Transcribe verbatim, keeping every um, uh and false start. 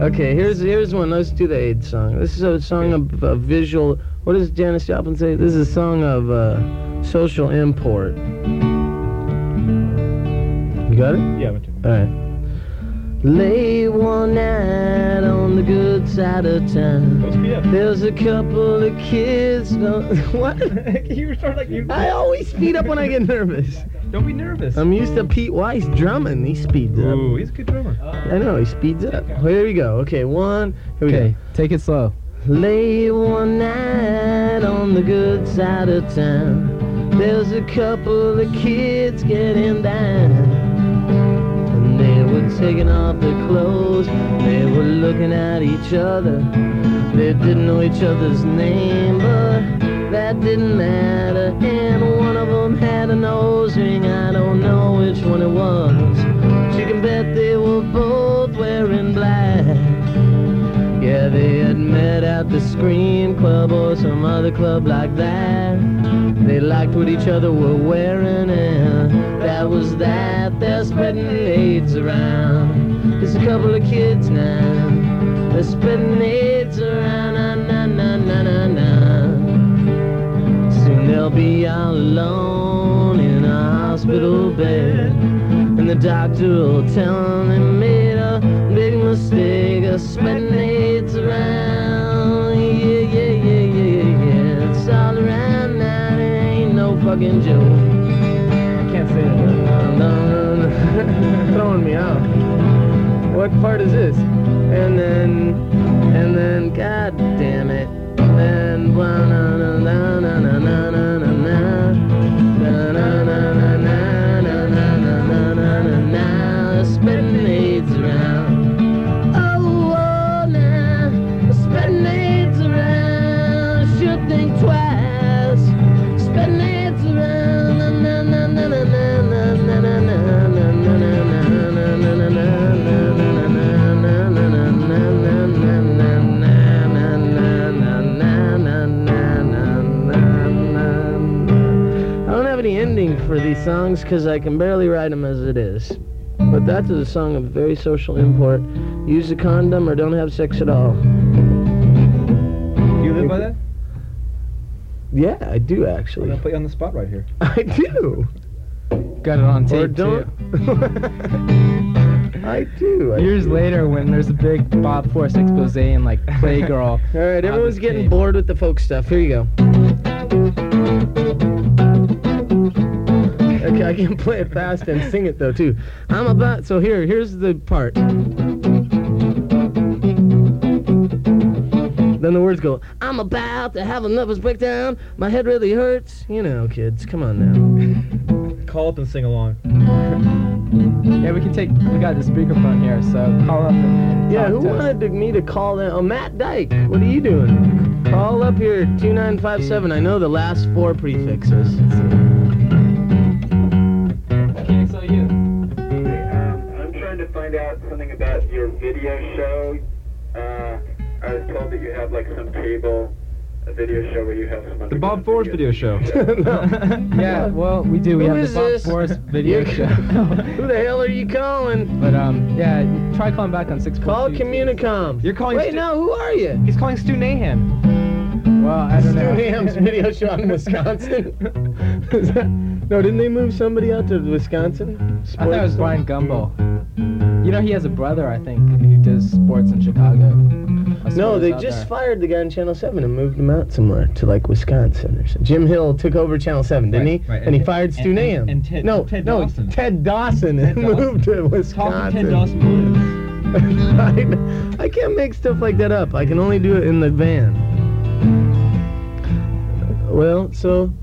Okay, here's here's one. Let's do the AIDS song. This is a song of uh, visual. What does Janis Joplin say? This is a song of uh, social import. You got it? Yeah, I went to. All right. Late one night on the good side of town. There's a couple of kids. No, what? You were starting like you. I always speed up when I get nervous. Don't be nervous. I'm used to Pete Weiss drumming. He speeds up. Ooh, he's a good drummer. I know, he speeds up. Well, here we go. Okay, one. Here we Okay, go. take it slow. Late one night on the good side of town. There's a couple of kids getting down. And they were taking off their clothes. They were looking at each other. They didn't know each other's name, but that didn't matter. And one of them had a nose ring. I don't know which one it was. You can bet they were both wearing black. Yeah, they had met at the Scream Club or some other club like that. They liked what each other were wearing, and that was that. They're spreading AIDS around. There's a couple of kids now. They're spreading AIDS around. Na, na, na, na, na, na. Soon they'll be all alone in a hospital bed, and the doctor will tell them they made a big mistake of spreading AIDS around. Yeah, yeah, yeah, yeah, yeah. It's all around now. It ain't no fucking joke. I can't say that. No, no, no. Throwing me out. What part is this? And then, and then, god damn it. And blah, na, na, na, na, na, na, na, na, na, na, na, na, na, na, na, na, spreading AIDS around. Oh, oh, now, spreading AIDS around. Should think twice. Spreading AIDS around. Na, na, na, na, na, na, na, na, na, for these songs because I can barely write them as it is. But that's a song of very social import. Use a condom or don't have sex at all. Do you live by that? Yeah, I do I'm actually. gonna put you on the spot right here. I do. Got it on Or tape don't. too. I do. I Years do. later, when there's a big Bob Force expose and like Playgirl. All right, everyone's this getting tape. bored with the folk stuff. Here you go. Okay, I can play it fast and sing it though too. I'm about so here, here's the part. Then the words go, I'm about to have a nervous breakdown. My head really hurts. You know, kids, come on now. Call up and sing along. Yeah, we can take. We got the speakerphone here, so call up and, and Yeah, talk who to us. wanted to, me to call that? Oh, Matt Dyke, what are you doing? Call up here, two nine five seven. I know the last four prefixes. K X L U. Um, I'm trying to find out something about your video show. Uh, I was told that you have like some cable, a video show where you have some. The Bob Force video show. Yeah, well, we do. We Who have is the Bob this? Force video You- show. Who the hell are you calling? But um, yeah, try calling back on six four two. Call Communicom. You're calling Wait, Stu- no, who are you? He's calling Stu Nahan. Well, I don't Stu know. Ham's video show out in Wisconsin. Is that, no, didn't they move somebody out to Wisconsin? I thought it was Sports- Brian Gumbo. You know, he has a brother, I think, who does sports in Chicago. I swear No, it's they out just there. fired the guy in Channel seven and moved him out somewhere to like Wisconsin or something. Jim Hill took over Channel seven, didn't Right, he? right. And, And he Ted- fired Stu and- Nahum. and Ted- no, Ted no, Dawson. Ted Dawson Ted and Dawson. moved to Wisconsin. Talking Ted Dawson Williams. I, I can't make stuff like that up. I can only do it in the van. Well, so